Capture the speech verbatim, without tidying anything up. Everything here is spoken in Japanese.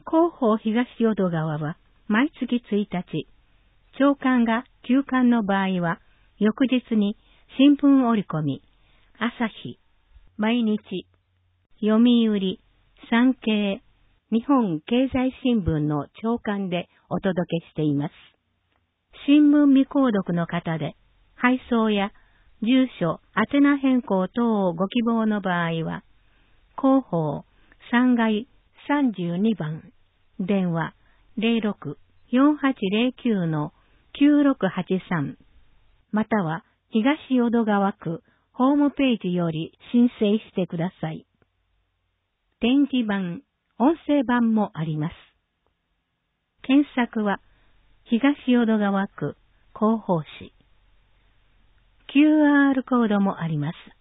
広報東淀川は毎月ついたち、朝刊が休刊の場合は、翌日に新聞折り込み、朝日、毎日、読売、産経、日本経済新聞の朝刊でお届けしています。新聞未購読の方で、配送や住所、宛名変更等をご希望の場合は、広報さんがいさんじゅうにばん、電話 ゼロろく よんはちゼロきゅう のきゅうろくはちさん、または東淀川区ホームページより申請してください。電子版、音声版もあります。検索は東淀川区広報誌。キューアール コードもあります。